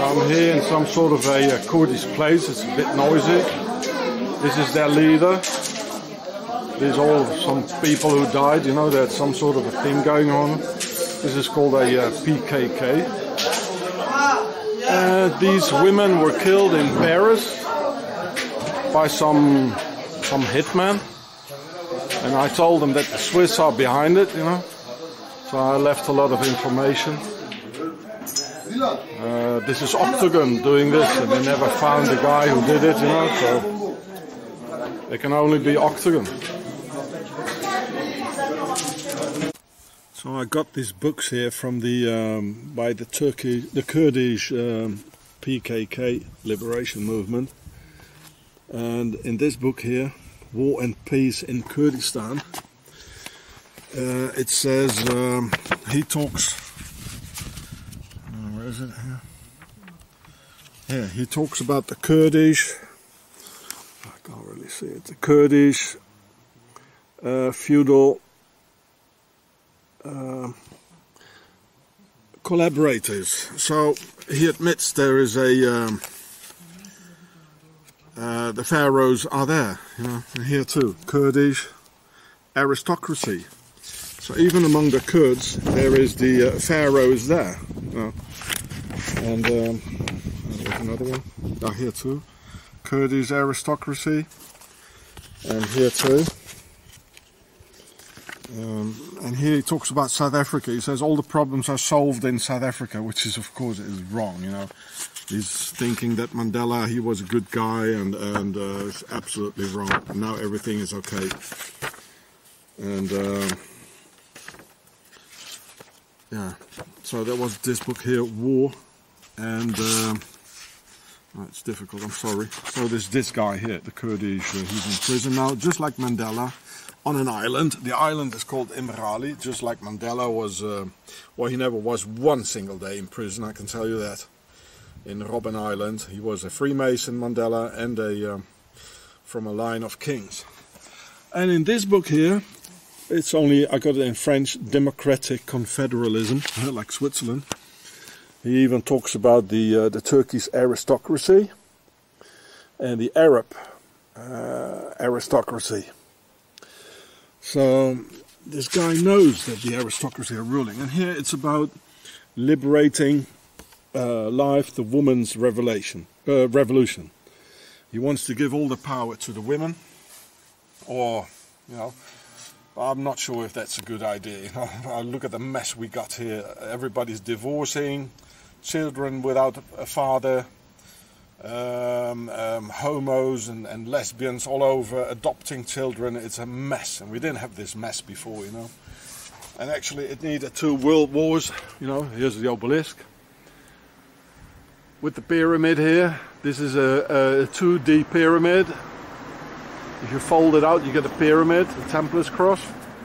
I'm here in some sort of a Kurdish place. It's a bit noisy. This is their leader. These are all some people who died, you know, there's some sort of a thing going on. This is called a PKK. These women were killed in Paris by some hitman. And I told them that the Swiss are behind it, you know. So I left a lot of information. This is Octagon doing this, and they never found the guy who did it, you know, so it can only be Octagon. So I got these books here from by the Kurdish PKK liberation movement, and in this book here, War and Peace in Kurdistan, it says he talks. Where is it here? Yeah, he talks about the Kurdish. I can't really see it. The Kurdish feudal collaborators. So he admits there is a the pharaohs are there, you know, and here too, Kurdish aristocracy. So even among the Kurds, there is the pharaohs there, you know. And there's another one. Oh, here too, Kurdish aristocracy, and here too. And here he talks about South Africa. He says all the problems are solved in South Africa, which is, of course, is wrong. You know, he's thinking that Mandela, he was a good guy, and it's absolutely wrong. And now everything is okay. And yeah, so that was this book here, War, and it's difficult. I'm sorry. So there's this guy here, the Kurdish. He's in prison now, just like Mandela. On an island. The island is called Imrali, just like Mandela was, well, he never was one single day in prison, I can tell you that. In Robben Island, he was a Freemason, Mandela, and from a line of kings. And in this book here, it's only, I got it in French, Democratic Confederalism, like Switzerland. He even talks about the Turkish aristocracy and the Arab aristocracy. So this guy knows that the aristocracy are ruling, and here it's about liberating life, the woman's revolution. He wants to give all the power to the women, or, you know, I'm not sure if that's a good idea. You know, look at the mess we got here. Everybody's divorcing, children without a father. Homos and lesbians all over, adopting children. It's a mess, and we didn't have this mess before, you know. And actually it needed 2 world wars, you know. Here's the obelisk with the pyramid here. This is a 2D pyramid. If you fold it out, you get a pyramid, the Templars cross.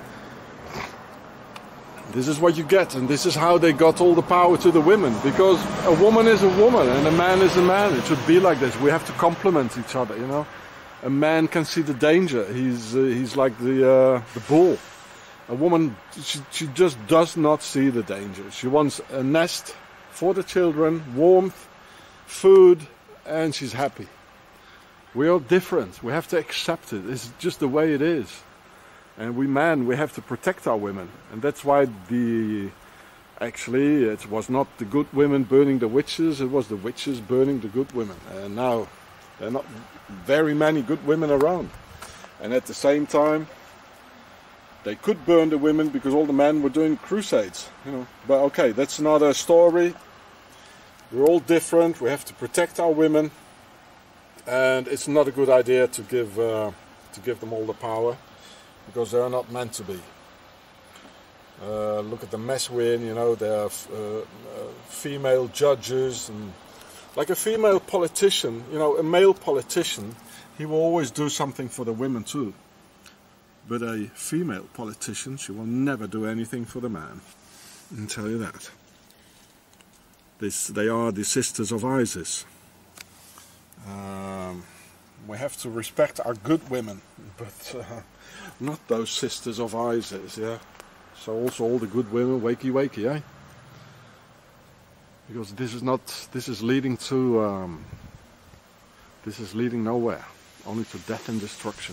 This is what you get, and this is how they got all the power to the women, because a woman is a woman and a man is a man. It should be like this. We have to complement each other, you know. A man can see the danger. He's like the bull. A woman, she just does not see the danger. She wants a nest for the children, warmth, food, and she's happy. We are different. We have to accept it. It's just the way it is. And we have to protect our women. And that's why actually it was not the good women burning the witches, it was the witches burning the good women. And now there are not very many good women around. And at the same time, they could burn the women because all the men were doing crusades, you know. But okay, that's another story. We're all different. We have to protect our women. And it's not a good idea to give them all the power, because they are not meant to be. Look at the mess we're in, you know. There are female judges, and like a female politician, you know, a male politician, he will always do something for the women too. But a female politician, she will never do anything for the man. I can tell you that. They are the sisters of Isis. We have to respect our good women, but not those sisters of Isis, yeah. So also all the good women, wakey wakey, eh? because this is leading to this is leading nowhere, only to death and destruction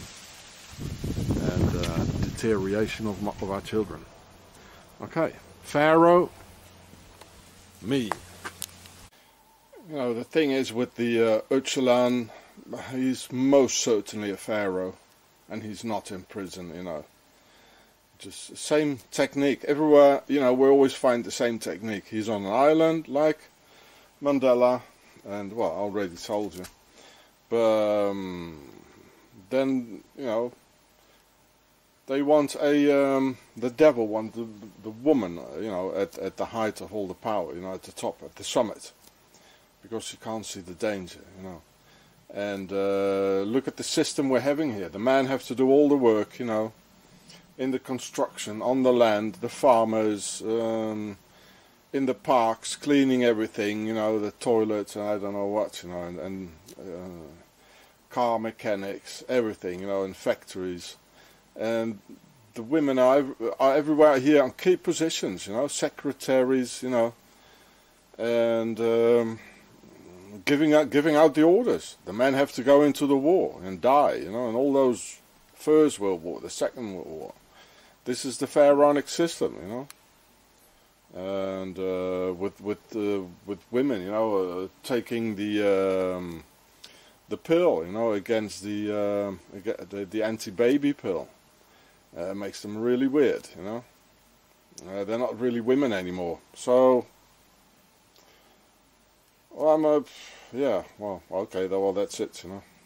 and deterioration of our children. Okay, Pharaoh, me. You know, the thing is with the Öcalan, he's most certainly a pharaoh, and he's not in prison, you know. Just the same technique everywhere, you know. We always find the same technique. He's on an island like Mandela, and well, I already told you. But then, you know, they want the devil wants the woman, you know, at the height of all the power, you know, at the top, at the summit, because she can't see the danger, you know. And look at the system we're having here. The men have to do all the work, you know, in the construction, on the land, the farmers, in the parks, cleaning everything, you know, the toilets and I don't know what, you know, and car mechanics, everything, you know, in factories. And the women are everywhere here on key positions, you know, secretaries, you know, and giving out the orders. The men have to go into the war and die, you know, and all those First World War, the Second World War. This is the pharaonic system, you know, and with women, you know, taking the pill, you know, against the anti-baby pill. Makes them really weird, you know. They're not really women anymore. So, well, yeah, well, okay, well, that's it, you know.